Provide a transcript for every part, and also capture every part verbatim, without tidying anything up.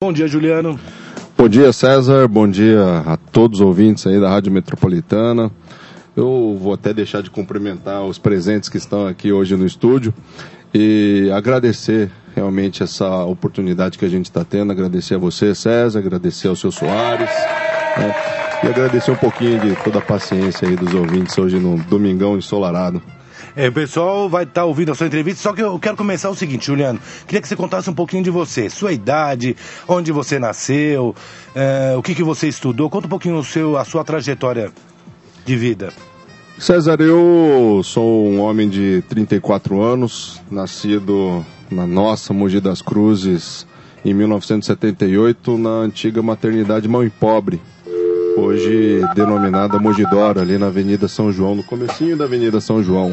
Bom dia, Juliano. Bom dia, César. Bom dia a todos os ouvintes aí da Rádio Metropolitana. Eu vou até deixar de cumprimentar os presentes que estão aqui hoje no estúdio e agradecer realmente essa oportunidade que a gente está tendo, agradecer a você, César, agradecer ao seu Soares, né, e agradecer um pouquinho de toda a paciência aí dos ouvintes hoje no domingão ensolarado. É, o pessoal vai estar tá ouvindo a sua entrevista, só que eu quero começar o seguinte, Juliano, queria que você contasse um pouquinho de você, sua idade, onde você nasceu, é, o que, que você estudou, conta um pouquinho o seu, a sua trajetória de vida. César, eu sou um homem de trinta e quatro anos, nascido na nossa Mogi das Cruzes em mil novecentos e setenta e oito, na antiga maternidade Mãe Pobre, hoje denominada Mogidora, ali na Avenida São João, no comecinho da Avenida São João.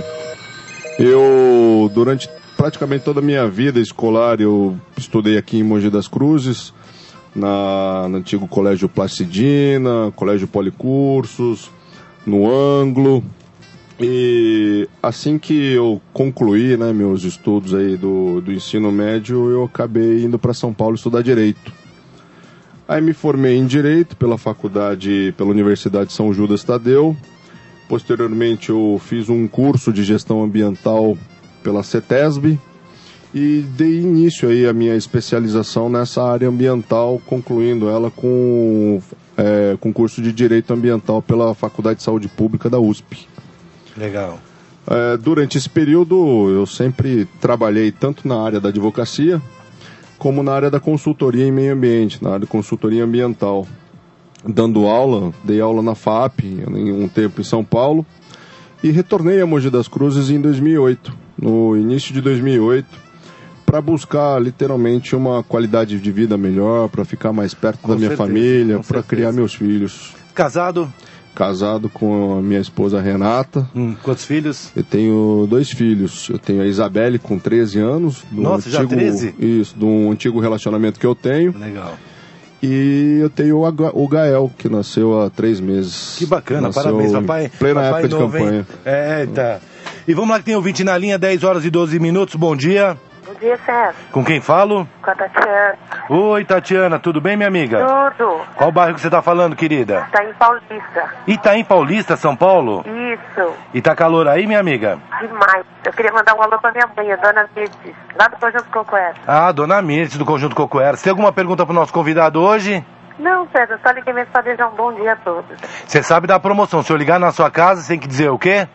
Eu, durante praticamente toda a minha vida escolar, eu estudei aqui em Mogi das Cruzes, na, no antigo Colégio Placidina, Colégio Policursos, no Ângulo. E assim que eu concluí, né, meus estudos aí do, do ensino médio, eu acabei indo para São Paulo estudar Direito. Aí me formei em Direito pela faculdade, pela Universidade São Judas Tadeu. Posteriormente eu fiz um curso de Gestão Ambiental pela CETESB e dei início aí à minha especialização nessa área ambiental, concluindo ela com é, com curso de Direito Ambiental pela Faculdade de Saúde Pública da U S P. Legal. É, durante esse período eu sempre trabalhei tanto na área da advocacia como na área da consultoria em meio ambiente, na área de consultoria ambiental. Dando aula, dei aula na F A P em um tempo em São Paulo e retornei a Mogi das Cruzes em dois mil e oito, no início de dois mil e oito, para buscar literalmente uma qualidade de vida melhor, para ficar mais perto com da minha certeza, família, para criar meus filhos. Casado? Casado com a minha esposa Renata. Hum, quantos filhos? Eu tenho dois filhos. Eu tenho a Isabelle com treze anos. Nossa, antigo, já treze? Isso, de um antigo relacionamento que eu tenho. Legal. E eu tenho o, Ga- o Gael, que nasceu há três meses. Que bacana, nasceu parabéns, papai. Plena papai época novo, de campanha. É, tá. E vamos lá que tem ouvinte na linha, dez horas e doze minutos, bom dia. Bom dia, César. Com quem falo? Com a Tatiana. Oi, Tatiana, tudo bem, minha amiga? Tudo. Qual bairro que você tá falando, querida? Tá em Paulista. Itaim Paulista, São Paulo? Isso. E tá calor aí, minha amiga? Demais. Eu queria mandar um alô pra minha mãe, a dona Mirtes, lá do Conjunto Cocoera. Ah, dona Mirtes, do Conjunto Cocoera. Você tem alguma pergunta pro nosso convidado hoje? Não, César, só liguei mesmo pra desejar um bom dia a todos. Você sabe da promoção, se eu ligar na sua casa, você tem que dizer o quê?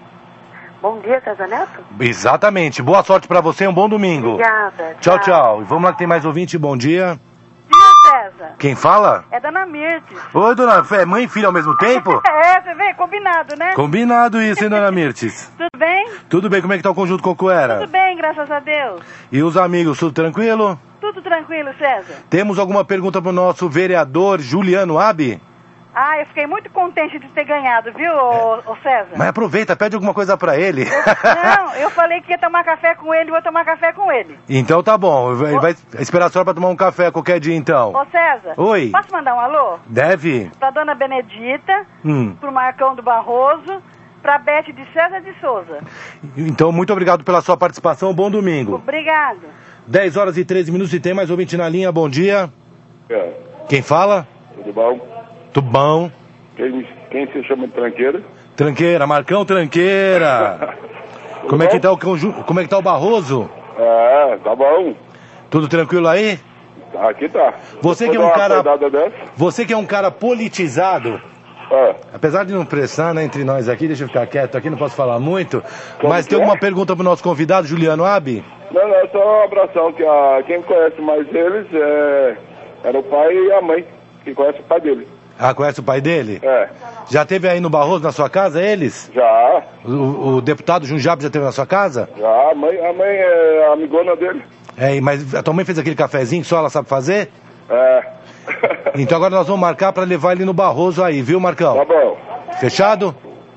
Bom dia, César Neto. Exatamente. Boa sorte pra você, um bom domingo. Obrigada. Tchau, tchau. E vamos lá que tem mais ouvinte, bom dia. Dia, César. Quem fala? É Dona Mirtes. Oi, dona Fé, mãe e filha ao mesmo tempo? É, você vê, combinado, né? Combinado isso, hein, dona Mirtes? Tudo bem? Tudo bem, como é que tá o Conjunto Cocoera? Tudo bem, graças a Deus. E os amigos, tudo tranquilo? Tudo tranquilo, César. Temos alguma pergunta pro nosso vereador Juliano Abi? Ah, eu fiquei muito contente de ter ganhado, viu, ô, ô César? Mas aproveita, pede alguma coisa pra ele. Não, eu falei que ia tomar café com ele, vou tomar café com ele. Então tá bom, ele vai esperar a senhora pra tomar um café qualquer dia então. Ô César. Oi. Posso mandar um alô? Deve? Pra Dona Benedita, Hum. pro Marcão do Barroso, pra Beth de César de Souza. Então muito obrigado pela sua participação, bom domingo. Obrigado. dez horas e treze minutos e tem mais ouvinte na linha, bom dia. É, Quem fala? tudo bom? Tudo bom? Quem, quem se chama de tranqueira? Tranqueira, Marcão Tranqueira. Como é que tá o conjunto? Como é que tá o Barroso? É, tá bom. Tudo tranquilo aí? Tá, aqui tá. Você Depois que é dá um uma cara, acordada dessa. você que é um cara politizado, É, apesar de não pressar, né, entre nós aqui, deixa eu ficar quieto aqui, não posso falar muito, Como mas que tem é? alguma pergunta pro nosso convidado, Juliano Abi? não, não, é só um abração, que a, quem conhece mais eles é, era o pai e a mãe, que conhece o pai dele. Ah, conhece o pai dele? É, Já teve aí no Barroso, na sua casa, eles? já, O, o deputado Junjab já teve na sua casa? já, a mãe, a mãe é a amigona dele. É, mas a tua mãe fez aquele cafezinho que só ela sabe fazer? É. Então agora nós vamos marcar pra levar ele no Barroso aí, viu, Marcão? Tá bom. Fechado?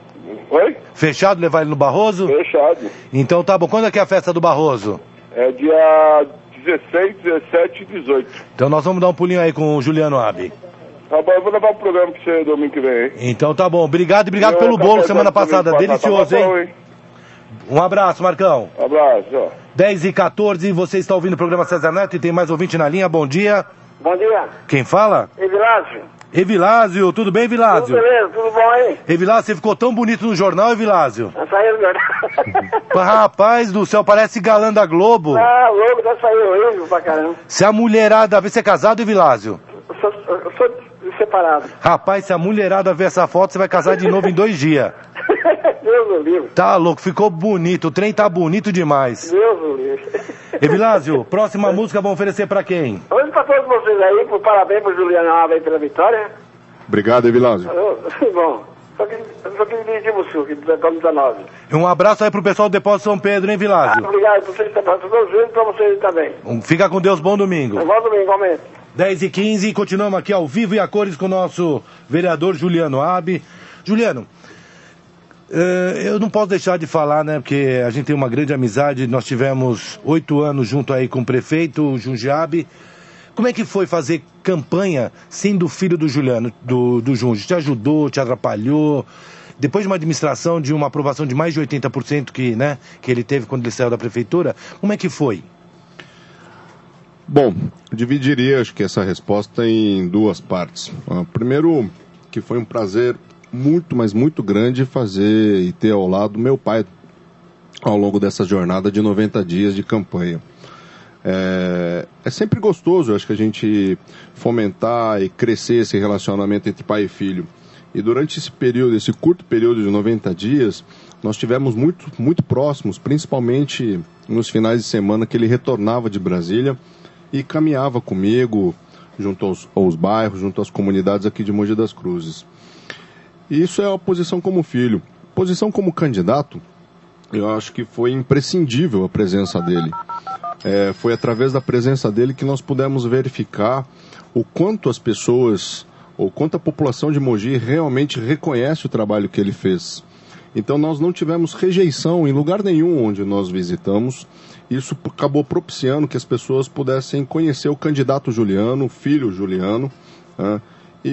Oi? Fechado levar ele no Barroso? Fechado. Então tá bom. Quando é que é a festa do Barroso? É dia dezesseis, dezessete e dezoito. Então nós vamos dar um pulinho aí com o Juliano Abi. Tá bom, eu vou levar o programa pra você domingo que vem, hein? Então tá bom. Obrigado e obrigado Eu pelo bolo café semana domingo passada. passado, Delicioso, tá bom, hein? Um abraço, Marcão. Abraço, ó. dez e quatorze, você está ouvindo o programa César Neto e tem mais ouvinte na linha. Bom dia. Bom dia. Quem fala? Evilásio. Evilásio, tudo bem, Evilásio? Tudo beleza, tudo bom aí? Evilásio, você ficou tão bonito no jornal, Evilásio. Já saiu do jornal. Rapaz do céu, parece galã da Globo. Ah, louco, já saiu horrível pra caramba. Se a mulherada vê, você é casado, Evilásio? Eu sou, eu sou separado. Rapaz, se a mulherada ver essa foto, você vai casar de novo em dois dias. Deus do livro. Tá louco, ficou bonito, o trem tá bonito demais. Deus do livro. Evilásio, próxima música vamos oferecer pra quem? Hoje pra todos vocês aí, por parabéns pro Juliano Alves aí pela vitória. Obrigado, Evilásio. Bom, só que, só que dirigir o sul, que estamos dezenove. Um abraço aí pro pessoal do Depósito São Pedro, hein, Evilásio? Ah, obrigado por vocês também, todos juntos, pra vocês também. Um, fica com Deus, bom domingo. Bom domingo, igualmente. dez e quinze, continuamos aqui ao vivo e a cores com o nosso vereador Juliano Abbe. Juliano, uh, eu não posso deixar de falar, né, porque a gente tem uma grande amizade, nós tivemos oito anos junto aí com o prefeito Junge Abbe. Como é que foi fazer campanha sendo filho do Juliano, do, do Junge? Te ajudou, te atrapalhou? Depois de uma administração, de uma aprovação de mais de oitenta por cento que, né, que ele teve quando ele saiu da prefeitura, como é que foi? Bom, eu dividiria, acho que essa resposta em duas partes. Uh, primeiro, que foi um prazer muito, mas muito grande fazer e ter ao lado meu pai ao longo dessa jornada de noventa dias de campanha. É, é sempre gostoso, acho que a gente fomentar e crescer esse relacionamento entre pai e filho. E durante esse período, esse curto período de noventa dias, nós tivemos muito, muito próximos, principalmente nos finais de semana que ele retornava de Brasília e caminhava comigo junto aos, aos bairros, junto às comunidades aqui de Mogi das Cruzes. E isso é a posição como filho. Posição como candidato, eu acho que foi imprescindível a presença dele. É, foi através da presença dele que nós pudemos verificar o quanto as pessoas, ou quanto a população de Mogi realmente reconhece o trabalho que ele fez. Então nós não tivemos rejeição em lugar nenhum onde nós visitamos. Isso acabou propiciando que as pessoas pudessem conhecer o candidato Juliano, o filho Juliano, né?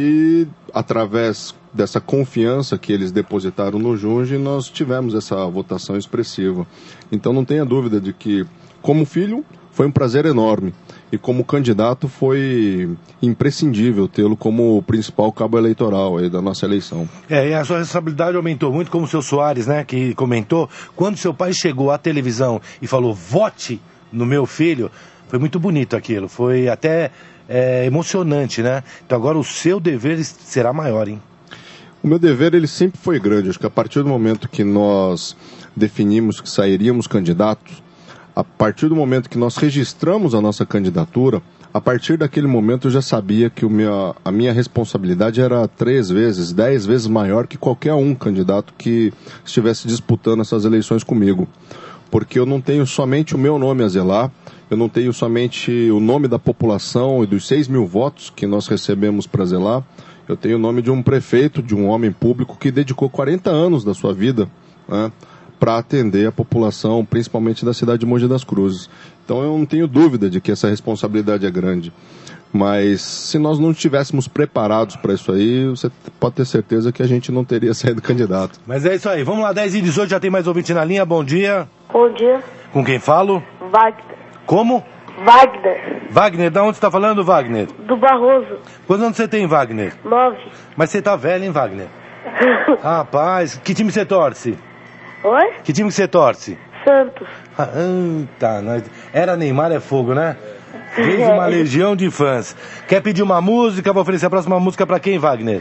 E através dessa confiança que eles depositaram no Junge, nós tivemos essa votação expressiva. Então não tenha dúvida de que, como filho, foi um prazer enorme. E como candidato foi imprescindível tê-lo como o principal cabo eleitoral aí da nossa eleição. É, e a sua responsabilidade aumentou muito, como o seu Soares, né, que comentou, quando seu pai chegou à televisão e falou, vote no meu filho, foi muito bonito aquilo, foi até é, emocionante, né? Então agora o seu dever será maior, hein? O meu dever, ele sempre foi grande. Acho que a partir do momento que nós definimos que sairíamos candidatos, a partir do momento que nós registramos a nossa candidatura, a partir daquele momento eu já sabia que o meu, a minha responsabilidade era três vezes, dez vezes maior que qualquer um candidato que estivesse disputando essas eleições comigo. Porque eu não tenho somente o meu nome a zelar, eu não tenho somente o nome da população e dos seis mil votos que nós recebemos para zelar, eu tenho o nome de um prefeito, de um homem público que dedicou quarenta anos da sua vida, né, para atender a população, principalmente da cidade de Mogi das Cruzes. Então eu não tenho dúvida de que essa responsabilidade é grande. Mas se nós não estivéssemos preparados para isso aí, você pode ter certeza que a gente não teria saído candidato. Mas é isso aí. Vamos lá, dez e dezoito, já tem mais ouvinte na linha. Bom dia. Bom dia. Com quem falo? Wagner. Como? Wagner. Wagner, da onde você está falando, Wagner? Do Barroso. Quantos anos você tem, Wagner? Nove. Mas você tá velho, hein, Wagner? Rapaz, que time você torce? Oi? Que time que você torce? Santos. Ah, tá, nós... Era Neymar é fogo, né? Fez uma legião de fãs. Quer pedir uma música? Vou oferecer a próxima música pra quem, Wagner?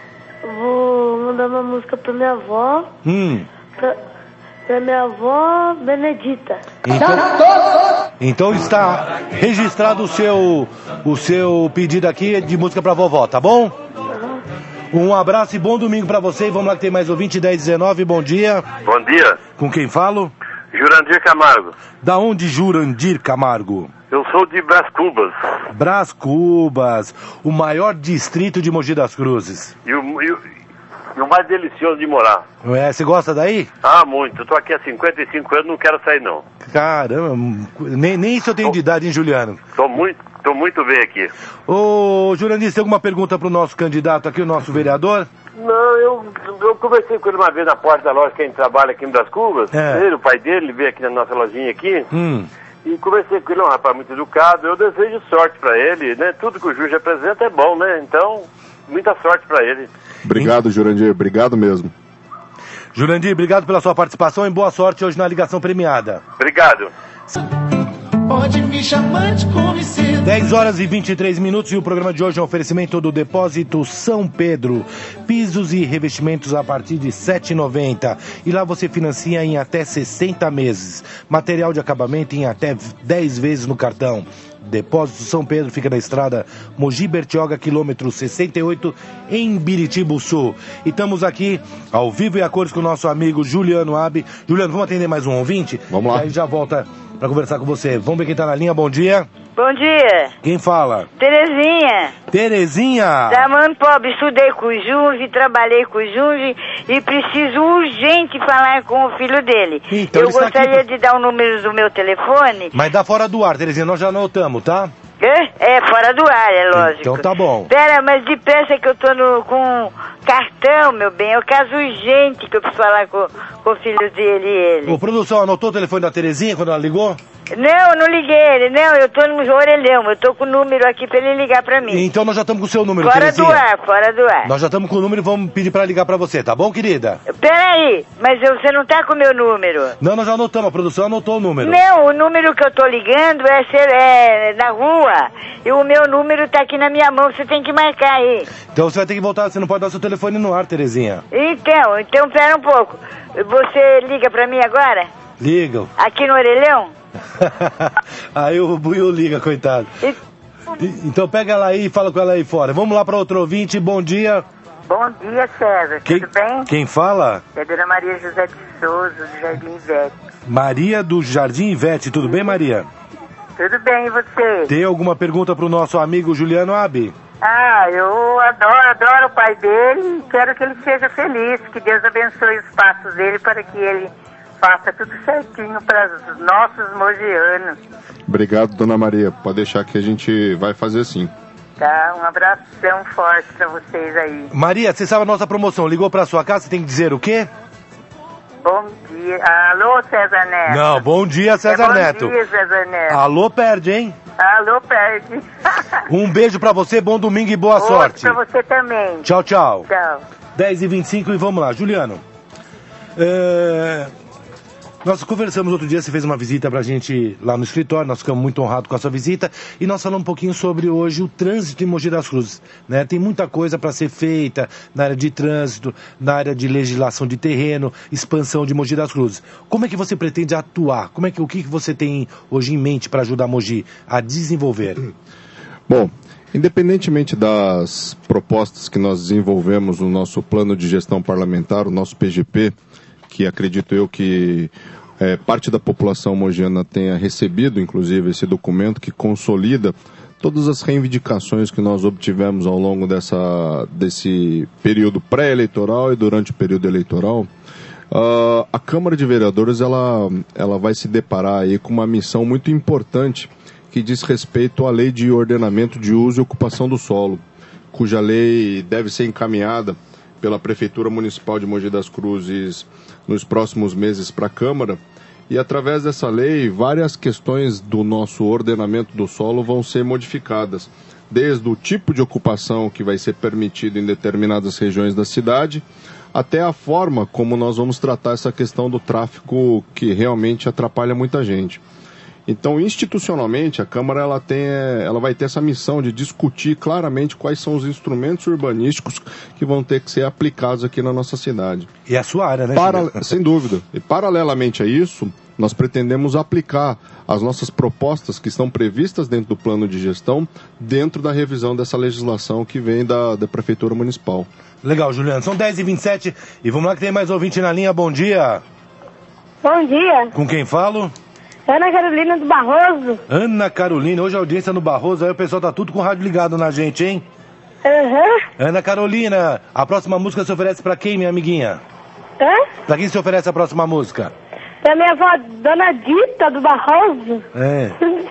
Vou mandar uma música pra minha avó. Hum. Pra, pra minha avó Benedita. Então, então está registrado o seu, o seu pedido aqui de música pra vovó, tá bom? Um abraço e bom domingo pra você. E vamos lá que tem mais ouvinte, dez e dezenove, bom dia. Bom dia. Com quem falo? Jurandir Camargo. Da onde, Jurandir Camargo? Eu sou de Brás Cubas. Brás Cubas, o maior distrito de Mogi das Cruzes. E o, e, o, e o mais delicioso de morar. É, você gosta daí? Ah, muito. Eu tô aqui há cinquenta e cinco anos, não quero sair não. Caramba, nem, nem isso eu tenho tô, de idade, hein, Juliano? Tô muito, tô muito bem aqui. Ô, Jurandir, você tem alguma pergunta pro nosso candidato aqui, o nosso vereador? Não, eu, eu conversei com ele uma vez na porta da loja que a gente trabalha aqui em Brás Cubas. É. Ele, o pai dele, veio aqui na nossa lojinha aqui. Hum. E conversei com ele, é um rapaz muito educado, eu desejo sorte para ele, né? Tudo que o Ju representa é bom, né? Então, muita sorte para ele. Obrigado, Jurandir, obrigado mesmo. Jurandir, obrigado pela sua participação e boa sorte hoje na ligação premiada. Obrigado. Pode me chamar de conhecido. dez horas e vinte e três minutos e o programa de hoje é um oferecimento do Depósito São Pedro. Pisos e revestimentos a partir de sete reais e noventa centavos. E lá você financia em até sessenta meses. Material de acabamento em até dez vezes no cartão. Depósito São Pedro fica na estrada Mogi Bertioga, quilômetro sessenta e oito, em Biritibu Sul. E estamos aqui ao vivo e a cores com o nosso amigo Juliano Abi. Juliano, vamos atender mais um ouvinte? Vamos lá. Aí já volta para conversar com você. Vamos ver quem tá na linha. Bom dia. Bom dia. Quem fala? Terezinha. Terezinha. Da Mano Pobre, estudei com o Junge, trabalhei com o Junge e preciso urgente falar com o filho dele. Então, Eu ele está gostaria aqui... de dar o número do meu telefone. Mas dá fora do ar, Terezinha, nós já anotamos, tá? É, é fora do ar, é lógico. Então tá bom. Pera, mas depressa que eu tô no, com cartão, meu bem. É o caso urgente que eu preciso falar com, com o filho dele e ele. Ô, produção, anotou o telefone da Terezinha quando ela ligou? Não, eu não liguei. Não, eu tô no orelhão. Eu tô com o número aqui pra ele ligar pra mim. Então nós já estamos com o seu número, Fora Terezinha. do ar, fora do ar. Nós já estamos com o número e vamos pedir pra ligar pra você, tá bom, querida? Peraí, mas eu, você não tá com o meu número? Não, nós já anotamos, a produção anotou o número. Não, o número que eu tô ligando é, ser, é na rua. E o meu número tá aqui na minha mão, você tem que marcar aí. Então você vai ter que voltar, você não pode dar seu telefone no ar, Terezinha. Então, então pera um pouco. Você liga pra mim agora? Liga. Aqui no orelhão? Aí o Buiu liga, coitado. E... Então pega ela aí e fala com ela aí fora. Vamos lá para outro ouvinte, bom dia. Bom dia, César. Quem, Tudo bem? Quem fala? É a dona Maria José de Souza, do Jardim Ivete. Maria do Jardim Ivete, tudo bem, Maria? Tudo bem, e você? Tem alguma pergunta pro nosso amigo Juliano Abi? Ah, eu adoro, adoro o pai dele e quero que ele seja feliz, que Deus abençoe os passos dele para que ele faça tudo certinho para os nossos mogianos. Obrigado, dona Maria. Pode deixar que a gente vai fazer sim. Tá, um abração forte para vocês aí. Maria, você sabe a nossa promoção, ligou pra sua casa, você tem que dizer o quê? Bom dia. Alô, César Neto. Não, bom dia, César é bom Neto. Bom dia, César Neto. Alô, perde, hein? Alô, perde. Um beijo pra você, bom domingo e boa Outro sorte. pra você também. Tchau, tchau. Tchau. dez e vinte e cinco e vamos lá. Juliano, é... nós conversamos outro dia, você fez uma visita pra gente lá no escritório, nós ficamos muito honrados com a sua visita e nós falamos um pouquinho sobre hoje o trânsito em Mogi das Cruzes, né? Tem muita coisa para ser feita na área de trânsito, na área de legislação de terreno, expansão de Mogi das Cruzes. Como é que você pretende atuar? Como é que, o que você tem hoje em mente para ajudar Mogi a desenvolver? Bom, independentemente das propostas que nós desenvolvemos no nosso plano de gestão parlamentar, o nosso P G P, que acredito eu que é, parte da população mogiana tenha recebido, inclusive, esse documento que consolida todas as reivindicações que nós obtivemos ao longo dessa, desse período pré-eleitoral e durante o período eleitoral. Uh, a Câmara de Vereadores ela, ela vai se deparar aí com uma missão muito importante que diz respeito à Lei de Ordenamento de Uso e Ocupação do Solo, cuja lei deve ser encaminhada pela Prefeitura Municipal de Mogi das Cruzes nos próximos meses para a Câmara, e através dessa lei várias questões do nosso ordenamento do solo vão ser modificadas, desde o tipo de ocupação que vai ser permitido em determinadas regiões da cidade, até a forma como nós vamos tratar essa questão do tráfico que realmente atrapalha muita gente. Então, institucionalmente, a Câmara ela tem, ela vai ter essa missão de discutir claramente quais são os instrumentos urbanísticos que vão ter que ser aplicados aqui na nossa cidade. E a sua área, né? Para... Sem dúvida. E, paralelamente a isso, nós pretendemos aplicar as nossas propostas que estão previstas dentro do plano de gestão, dentro da revisão dessa legislação que vem da, da Prefeitura Municipal. Legal, Juliano. São dez e vinte e sete e vamos lá que tem mais ouvinte na linha. Bom dia. Bom dia. Com quem falo? Ana Carolina do Barroso. Ana Carolina, hoje a audiência no Barroso, aí o pessoal tá tudo com o rádio ligado na gente, hein? Aham. Uhum. Ana Carolina, a próxima música se oferece pra quem, minha amiguinha? Hã? Pra quem se oferece a próxima música? Pra minha avó, Dona Dita do Barroso. É.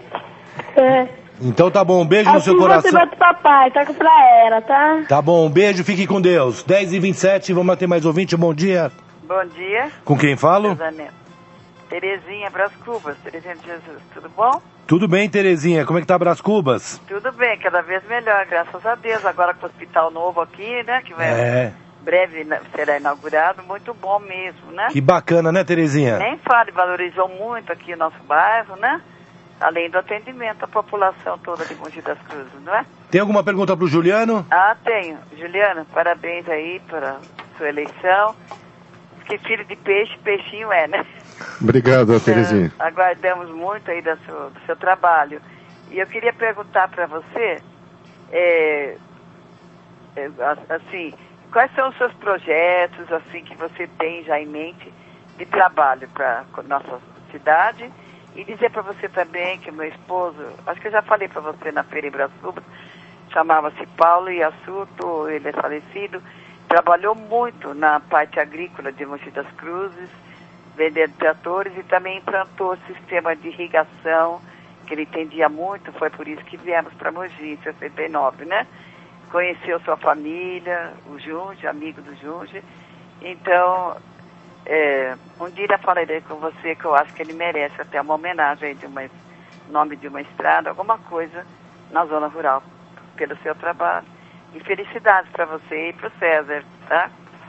É. Então tá bom, um beijo no assim seu coração. Você vai pro papai, toca pra ela, tá? Tá bom, um beijo, fique com Deus. dez e vinte e sete, vamos ter mais ouvinte, bom dia. Bom dia. Com quem falo? César Neto. Terezinha, Brás Cubas. Terezinha de Jesus, tudo bom? Tudo bem, Terezinha, como é que tá Brás Cubas? Tudo bem, cada vez melhor, graças a Deus. Agora com o hospital novo aqui, né, que vai É. breve será inaugurado, muito bom mesmo, né? Que bacana, né, Terezinha? Nem fale, valorizou muito aqui o nosso bairro, né? Além do atendimento à população toda de Mogi das Cruzes, não é? Tem alguma pergunta pro Juliano? Ah, tenho. Juliana, parabéns aí pela sua eleição. Que filho de peixe, peixinho é, né? Obrigado, Terezinha. Uh, aguardamos muito aí do seu, do seu trabalho. E eu queria perguntar para você, é, é, assim, quais são os seus projetos, assim, que você tem já em mente de trabalho para nossa cidade? E dizer para você também que meu esposo, acho que eu já falei para você na feira em Brasília, chamava-se Paulo Iassuto, ele é falecido, trabalhou muito na parte agrícola de Mogi das Cruzes, vendendo tratores e também implantou o sistema de irrigação, que ele entendia muito, foi por isso que viemos para Mogi, em sessenta e nove, né? Conheceu sua família, o Junge, amigo do Junge. Então, é, um dia eu falarei com você que eu acho que ele merece até uma homenagem de uma nome de uma estrada, alguma coisa na zona rural, pelo seu trabalho. E felicidades para você e para o César, tá?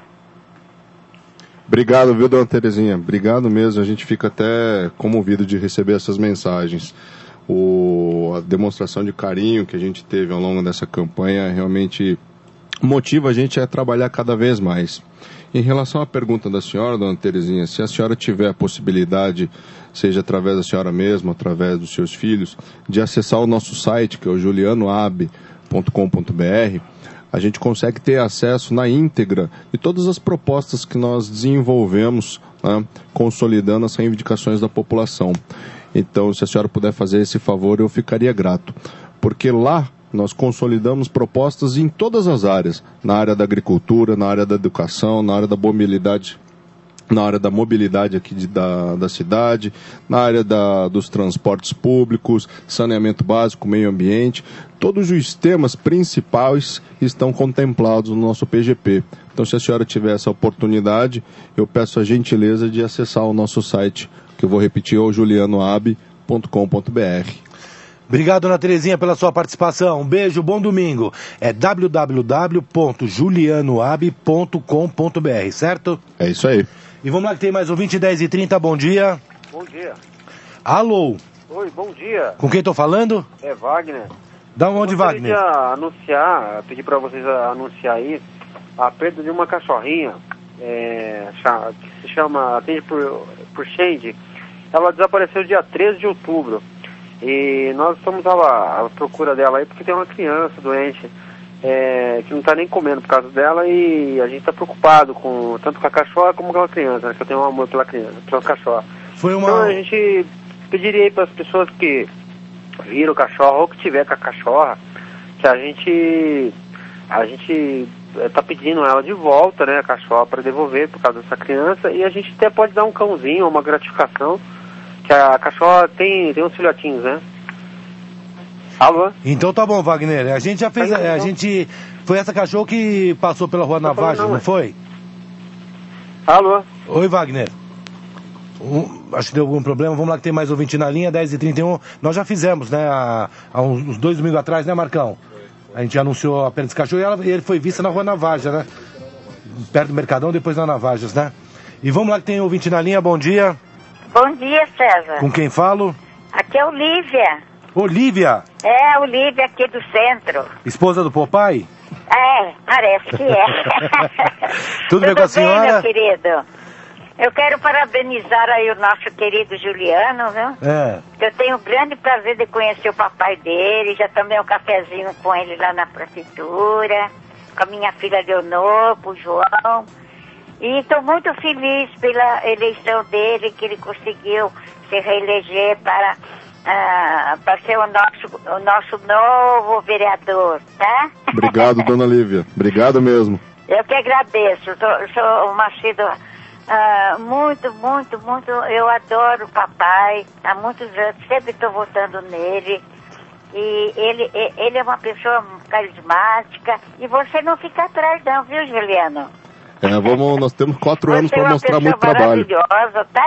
Obrigado, viu, dona Terezinha? Obrigado mesmo, a gente fica até comovido de receber essas mensagens. O, a demonstração de carinho que a gente teve ao longo dessa campanha realmente motiva a gente a trabalhar cada vez mais. Em relação à pergunta da senhora, dona Terezinha, se a senhora tiver a possibilidade, seja através da senhora mesma, através dos seus filhos, de acessar o nosso site, que é o juliano ab ponto com ponto b r, a gente consegue ter acesso na íntegra de todas as propostas que nós desenvolvemos, né, consolidando as reivindicações da população. Então, se a senhora puder fazer esse favor, eu ficaria grato. Porque lá nós consolidamos propostas em todas as áreas, na área da agricultura, na área da educação, na área da mobilidade, na área da mobilidade aqui de, da, da cidade, na área da, dos transportes públicos, saneamento básico, meio ambiente. Todos os temas principais estão contemplados no nosso P G P. Então, se a senhora tiver essa oportunidade, eu peço a gentileza de acessar o nosso site, que eu vou repetir, é o juliano ab ponto com ponto b r. Obrigado, dona Terezinha, pela sua participação. Um beijo, bom domingo. É w w w ponto juliano ab ponto com ponto b r, certo? É isso aí. E vamos lá que tem mais um vinte, dez e trinta, bom dia. Bom dia. Alô? Oi, bom dia. Com quem tô falando? É Wagner. Da onde, Wagner? Eu queria anunciar, pedir para vocês anunciar aí a perda de uma cachorrinha, é, que se chama, atende por, por Shade. Ela desapareceu dia treze de outubro. E nós estamos à, à procura dela aí porque tem uma criança doente, é, que não está nem comendo por causa dela, e a gente está preocupado com, tanto com a cachorra como com a criança, né, que eu tenho um amor pela criança, pela cachorra. Foi uma... Então a gente pediria aí para as pessoas que viram o cachorro ou que tiver com a cachorra, que a gente a gente está pedindo ela de volta, né, a cachorra, para devolver por causa dessa criança, e a gente até pode dar um cãozinho, uma gratificação, que a cachorra tem, tem uns filhotinhos, né? Alô? Então tá bom, Wagner. A gente já fez. A, a gente. Foi essa cachorra que passou pela Rua Navajas, não, não foi? Alô? Oi, Wagner. Um, acho que deu algum problema. Vamos lá que tem mais ouvinte na linha, dez e trinta e um. Nós já fizemos, né? Há, há uns, uns dois domingos atrás, né, Marcão? A gente anunciou a perda desse cachorro e ela, ele foi vista na Rua Navajas, né? Perto do Mercadão, depois na Navajas, né? E vamos lá que tem ouvinte na linha, bom dia. Bom dia, César. Com quem falo? Aqui é Olívia. Olívia? É, Olívia aqui do centro. Esposa do Popeye? É, parece que é. Tudo, Tudo bem com a senhora? Bem, meu querido. Eu quero parabenizar aí o nosso querido Juliano, viu? É. Eu tenho o grande prazer de conhecer o papai dele, já tomei um cafezinho com ele lá na prefeitura, com a minha filha Leonor, o João. E estou muito feliz pela eleição dele, que ele conseguiu se reeleger para, uh, para ser o nosso, o nosso novo vereador, tá? Obrigado, dona Lívia. Obrigado mesmo. Eu que agradeço. Eu sou, eu sou uma filha uh, muito, muito, muito... Eu adoro o papai. Há muitos anos, sempre estou votando nele. E ele, ele é uma pessoa carismática. E você não fica atrás não, viu, Juliano? É, vamos, nós temos quatro anos para mostrar muito trabalho. Maravilhosa, tá?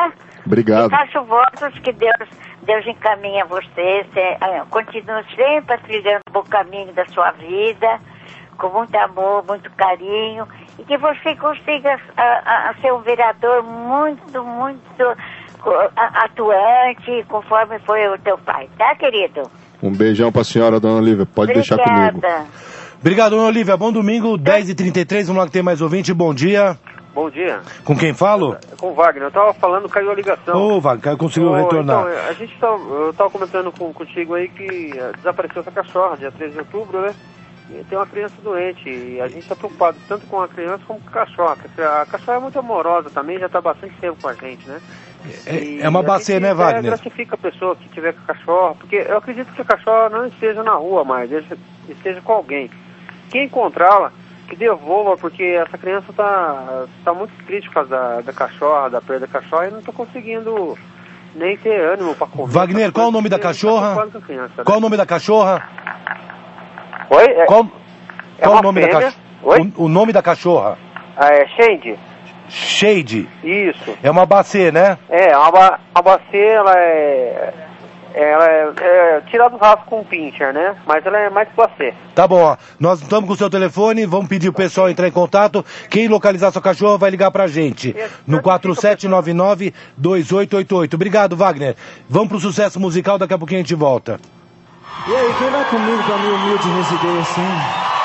Obrigado. E faço votos que Deus, Deus encaminha você, se, continue sempre trilhando o bom caminho da sua vida, com muito amor, muito carinho, e que você consiga a, a, a ser um vereador muito, muito a, atuante, conforme foi o teu pai, tá, querido? Um beijão pra senhora, dona Olívia, pode Obrigada. deixar comigo. Obrigado, dona Olívia, bom domingo, dez e trinta e três, vamos lá que tem mais ouvinte, bom dia. Bom dia. Com quem falo? Com o Wagner, eu tava falando, caiu a ligação. Ô, Wagner, conseguiu oh, retornar. Então, a gente tá, eu tava comentando com, contigo aí que desapareceu essa cachorra, dia treze de outubro, né? E tem uma criança doente e a gente tá preocupado tanto com a criança como com a cachorra. A cachorra é muito amorosa também, já tá bastante tempo com a gente, né? É, é uma bacia, né, Wagner? Gratifica a pessoa que tiver com a cachorra, porque eu acredito que a cachorra não esteja na rua mais, esteja com alguém. Quem encontrá-la, que devolva, porque essa criança tá, tá muito triste por causa da, da cachorra, da perda da cachorra, e não tá conseguindo nem ter ânimo para comer. Wagner, qual o nome da cachorra? Tá criança, né? Qual o nome da cachorra? Oi? É, qual é qual uma o nome fêmea. da cachorra? Oi? O, o nome da cachorra? Ah, é Shade. Shade. Isso. É uma bacê, né? É, uma, ba uma bacê, ela é... Ela é, é tirada do rastro com pincher, né? Mas ela é mais bacê. Tá bom, ó. Nós estamos com o seu telefone, vamos pedir o pessoal entrar em contato. Quem localizar sua cachorra vai ligar pra gente no quatro sete nove nove, dois oito oito oito. Obrigado, Wagner. Vamos pro sucesso musical, daqui a pouquinho a gente volta. E aí, quem vai comigo pra minha humilde residência, hein?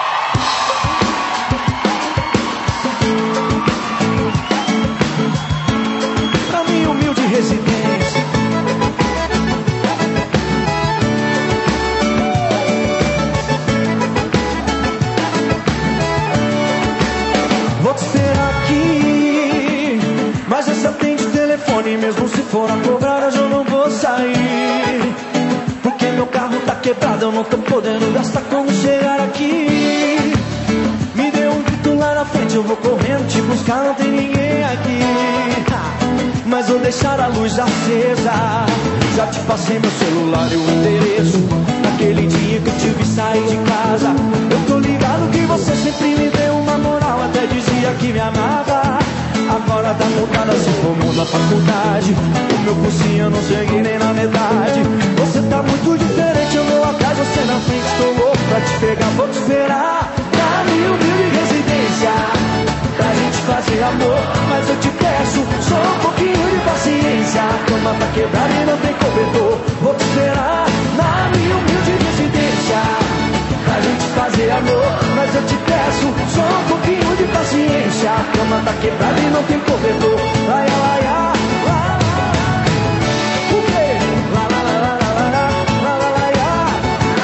Pra minha humilde residência. Vou te esperar aqui, mas esse atende o telefone, mesmo se for a cobrar hoje eu não vou sair. Porque meu carro tá quebrado, eu não tô podendo gastar quando chegar aqui. Me dê um grito lá na frente, eu vou correndo te buscar, não tem ninguém aqui. Mas vou deixar a luz acesa, já te passei meu celular e o endereço. Naquele dia que eu te vi sair de casa, eu tô ligado que você sempre me deu uma moral, até dizia que me amava. Agora tá mudada, se formou na faculdade, o meu cursinho eu não cheguei nem na metade. Você tá muito diferente, eu vou atrás, você na frente, tô louco pra te pegar. Vou te esperar na minha humilde residência, pra gente fazer amor, mas eu te peço só um pouquinho de paciência. A cama tá quebrada e não tem cobertor. Vou te esperar na minha humilde residência, pra gente fazer amor, mas eu te peço só um pouquinho de paciência. A cama tá quebrada e não tem cobertor. Ai, ai, ai, ai. O quê? Lá, lá, lá, lá, lá, lá, lá, lá, lá, lá.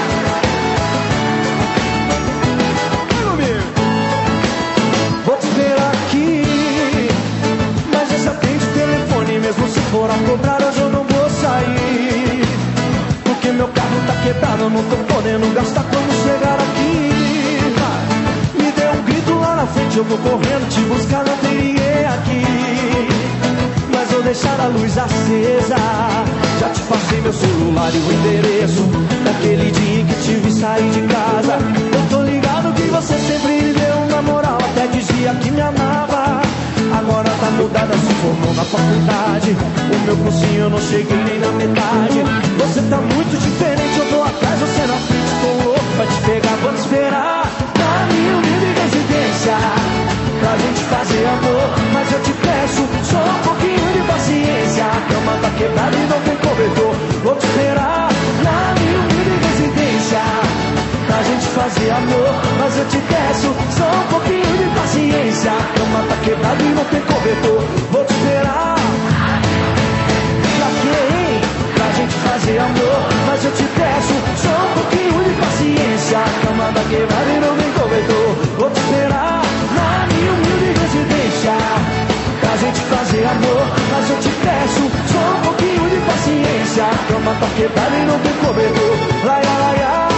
Vou te esperar aqui, mas esse atende o telefone, mesmo se for a cobrar hoje eu não vou sair. Porque meu carro tá quebrado, eu não tô podendo gastar quando chegar aqui. Me dê um grito lá na frente, eu vou correndo te buscar, não tem ninguém aqui. Mas vou deixar a luz acesa, já te passei meu celular e o endereço. Naquele dia que te vi sair de casa, eu tô ligado que você sempre me deu uma moral, até dizia que me amava. Agora tá mudada, se formou na faculdade, o meu cursinho eu não cheguei nem na metade. Você tá muito diferente, eu tô atrás, você na frente, tô louco pra te pegar. Vou te esperar na minha humilde residência, pra gente fazer amor, mas eu te peço só um pouquinho de paciência. A cama tá quebrada e não tem cobertor. Vou te esperar na minha humilde residência, pra gente fazer amor, mas eu te peço só um pouquinho de paciência. A cama tá quebrada e não tem cobertor. Vou te esperar. Pra quê, hein? Pra gente fazer amor, mas eu te peço só um pouquinho de paciência. A cama tá quebrada e não tem cobertor. Vou te esperar na minha humilde residência, pra gente fazer amor, mas eu te peço só um pouquinho de paciência. A cama tá quebrada e não tem cobertor. Lai, lai, lai, lai.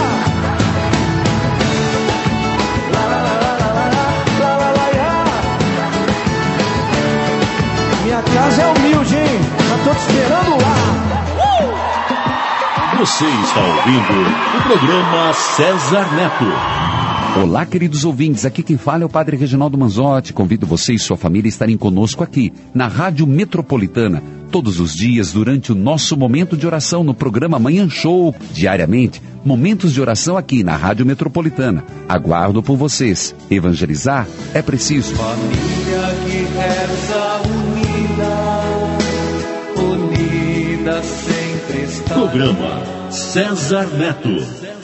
Minha casa é humilde, hein? Já tô te esperando lá. Uh! Você está ouvindo o programa César Neto. Olá, queridos ouvintes, aqui quem fala é o Padre Reginaldo Manzotti. Convido você e sua família a estarem conosco aqui, na Rádio Metropolitana, Todos os dias, durante o nosso momento de oração no programa Manhã Show, diariamente, momentos de oração aqui na Rádio Metropolitana. Aguardo por vocês. Evangelizar é preciso. Família que reza unida, unida sempre está. Programa César Neto.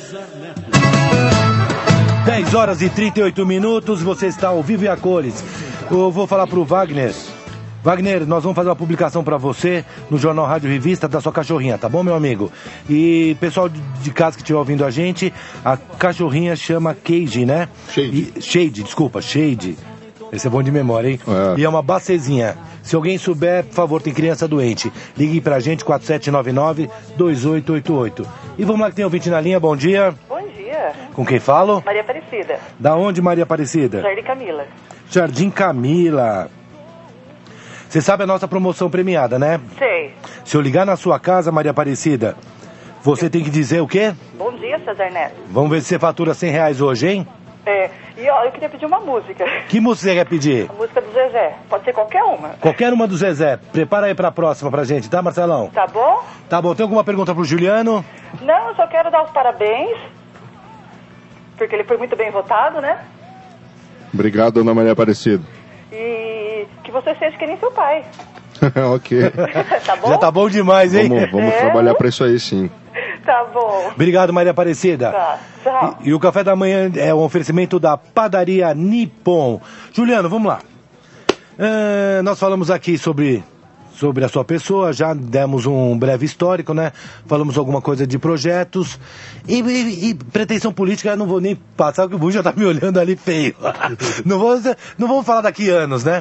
dez horas e trinta e oito minutos, você está ao vivo e a cores. Eu vou falar pro Wagner. Wagner, nós vamos fazer uma publicação para você no Jornal Rádio Revista da sua cachorrinha, tá bom, meu amigo? E pessoal de casa que estiver ouvindo a gente, a cachorrinha chama Cage, né? Shade. E, Shade, desculpa, Shade. Esse é bom de memória, hein? É. E é uma bacezinha. Se alguém souber, por favor, tem criança doente, ligue pra gente, quatro sete nove nove, dois oito oito oito. E vamos lá que tem ouvinte na linha, bom dia. Bom dia. Com quem falo? Maria Aparecida. Da onde, Maria Aparecida? Jardim Camila. Jardim Camila. Você sabe a nossa promoção premiada, né? Sei. Se eu ligar na sua casa, Maria Aparecida, você tem que dizer o quê? Bom dia, César Neto. Vamos ver se você fatura cem reais hoje, hein? É, e ó, eu queria pedir uma música. Que música você quer pedir? A música do Zezé. Pode ser qualquer uma. Qualquer uma do Zezé. Prepara aí pra próxima pra gente, tá, Marcelão? Tá bom? Tá bom. Tem alguma pergunta pro Juliano? Não, eu só quero dar os parabéns. Porque ele foi muito bem votado, né? Obrigado, dona Maria Aparecida. E que você seja que nem seu pai. Ok. Tá bom? Já tá bom demais, hein? Vamos, vamos É. trabalhar pra isso aí, sim. Tá bom. Obrigado, Maria Aparecida. Tá, tchau. E, e o café da manhã é um oferecimento da Padaria Nippon. Juliano, vamos lá. Ah, nós falamos aqui sobre, sobre a sua pessoa, já demos um breve histórico, né? Falamos alguma coisa de projetos. E, e- e pretensão política, eu não vou nem passar, porque o Bu já tá me olhando ali feio. não, vou, não vamos falar daqui a anos, né?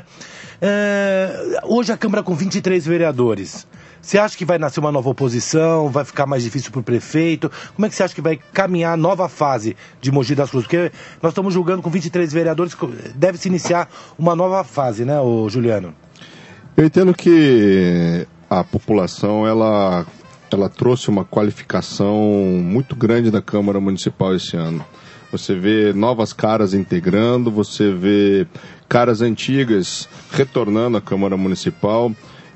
Ah, hoje a Câmara com vinte e três vereadores. Você acha que vai nascer uma nova oposição? Vai ficar mais difícil para o prefeito? Como é que você acha que vai caminhar a nova fase de Mogi das Cruzes? Porque nós estamos julgando com vinte e três vereadores, deve se iniciar uma nova fase, né, ô Juliano? Eu entendo que a população, ela, ela trouxe uma qualificação muito grande da Câmara Municipal esse ano. Você vê novas caras integrando, você vê caras antigas retornando à Câmara Municipal.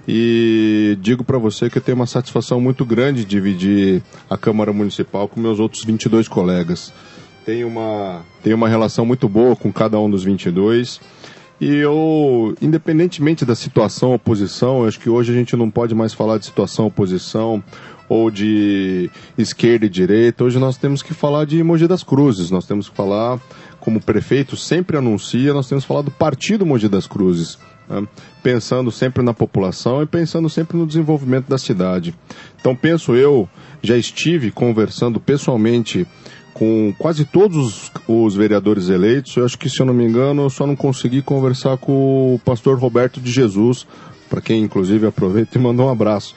E digo para você que eu tenho uma satisfação muito grande de dividir a Câmara Municipal com meus outros vinte e dois colegas. Tenho uma, tenho uma relação muito boa com cada um dos vinte e dois. E eu, independentemente da situação oposição, eu acho que hoje a gente não pode mais falar de situação oposição ou de esquerda e direita. Hoje nós temos que falar de Mogi das Cruzes. Nós temos que falar, como o prefeito sempre anuncia, nós temos que falar do Partido Mogi das Cruzes. Né? Pensando sempre na população e pensando sempre no desenvolvimento da cidade. Então penso eu, já estive conversando pessoalmente com quase todos os, os vereadores eleitos. Eu acho que, se eu não me engano, eu só não consegui conversar com o pastor Roberto de Jesus, para quem inclusive aproveita e manda um abraço.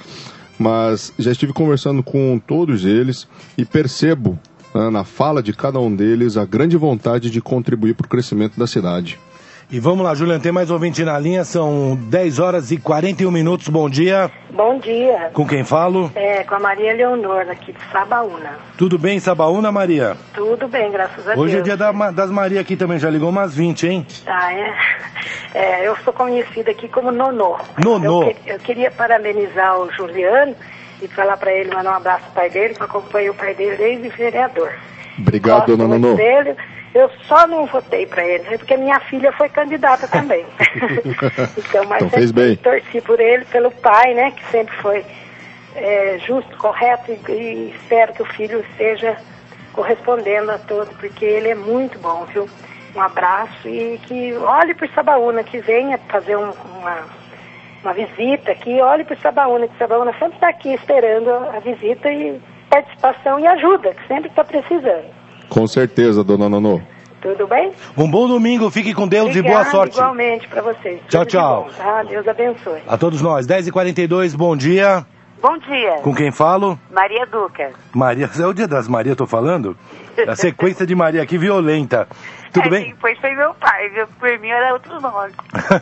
Mas já estive conversando com todos eles e percebo, né, na fala de cada um deles, a grande vontade de contribuir para o crescimento da cidade. E vamos lá, Juliano, tem mais ouvinte na linha, são dez horas e quarenta e um minutos, bom dia. Bom dia. Com quem falo? É, com a Maria Leonor, aqui de Sabaúna. Tudo bem, Sabaúna, Maria? Tudo bem, graças a Hoje Deus. é dia da, das Maria aqui também, já ligou umas vinte, hein? Ah, é? É, eu sou conhecida aqui como Nonô. Nonô. Eu, que- eu queria parabenizar o Juliano e falar para ele, mandar um abraço pro pai dele, que eu acompanho o pai dele desde vereador. Obrigado, Gosto dona muito Nonô. dele. Eu só não votei para ele, né, porque minha filha foi candidata também. então, mas Então fez sempre bem. torci por ele, pelo pai, né, que sempre foi é, justo, correto, e, e espero que o filho esteja correspondendo a todo, porque ele é muito bom, viu? Um abraço e que olhe por Sabaúna, que venha fazer um- uma, uma visita aqui, olhe por Sabaúna, que Sabaúna sempre está aqui esperando a, a visita e participação e ajuda, que sempre está precisando. Com certeza, dona Nonô. Tudo bem? Um bom domingo, fique com Deus Obrigada, e boa sorte. Igualmente para vocês. Tchau, Tudo de tchau. bom, tá? Deus abençoe. A todos nós, dez e quarenta e dois, bom dia. Bom dia. Com quem falo? Maria Duca. Maria. Maria, é o dia das Maria, eu tô falando? A sequência de Maria aqui violenta. Tudo é, bem? Depois foi meu pai, viu? Por mim era outro nome.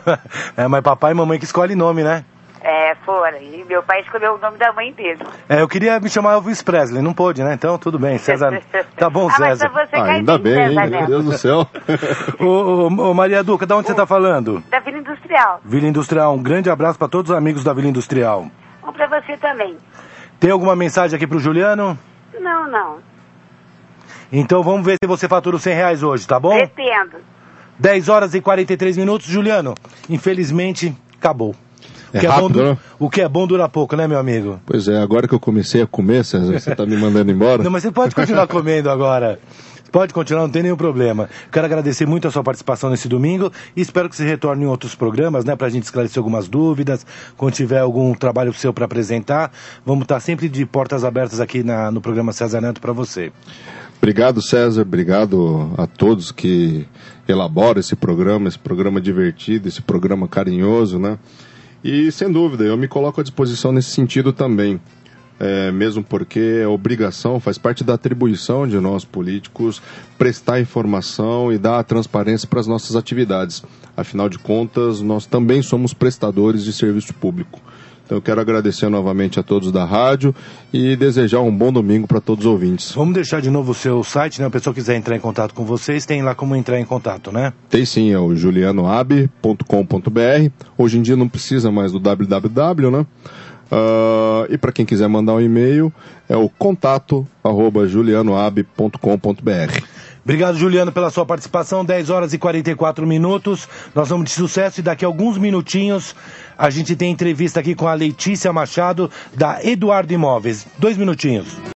É, mas papai e mamãe que escolhem nome, né? É, fora. E meu pai escolheu o nome da mãe dele. É, eu queria me chamar Elvis Presley, não pôde, né? Então, tudo bem, César. Tá bom, Ah, mas César. pra você cai Ainda bem, bem, hein? César Meu Neto. Deus do céu. Ô, ô, ô, Maria Duca, da onde você tá falando? Da Vila Industrial. Vila Industrial, um grande abraço para todos os amigos da Vila Industrial. pra você também. Tem alguma mensagem aqui pro Juliano? Não, não. Então vamos ver se você fatura os cem reais hoje, tá bom? Pretendo. dez horas e quarenta e três minutos, Juliano. Infelizmente, acabou. O É que é, rápido, bom, né? o que é bom dura pouco, né, meu amigo? Pois é, agora que eu comecei a comer, César, você tá me mandando embora? Não, mas você pode continuar comendo agora. Pode continuar, não tem nenhum problema. Quero agradecer muito a sua participação nesse domingo e espero que você retorne em outros programas, né, pra gente esclarecer algumas dúvidas. Quando tiver algum trabalho seu para apresentar, vamos estar sempre de portas abertas aqui na, no programa César Neto para você. Obrigado, César. Obrigado a todos que elaboram esse programa, esse programa divertido, esse programa carinhoso, né? E, sem dúvida, eu me coloco à disposição nesse sentido também. É, mesmo porque é obrigação, faz parte da atribuição de nós políticos prestar informação e dar a transparência para as nossas atividades. Afinal de contas, nós também somos prestadores de serviço público. Então eu quero agradecer novamente a todos da rádio e desejar um bom domingo para todos os ouvintes. Vamos deixar de novo o seu site, né? A pessoa quiser entrar em contato com vocês, tem lá como entrar em contato, né? Tem sim, é o juliano ab ponto com ponto b r. Hoje em dia não precisa mais do www, né? Uh, e para quem quiser mandar um e-mail, é o contato arroba julianoab ponto com ponto b r. Obrigado, Juliano, pela sua participação. dez horas e quarenta e quatro minutos. Nós vamos de sucesso e daqui a alguns minutinhos a gente tem entrevista aqui com a Letícia Machado, da Eduardo Imóveis. Dois minutinhos.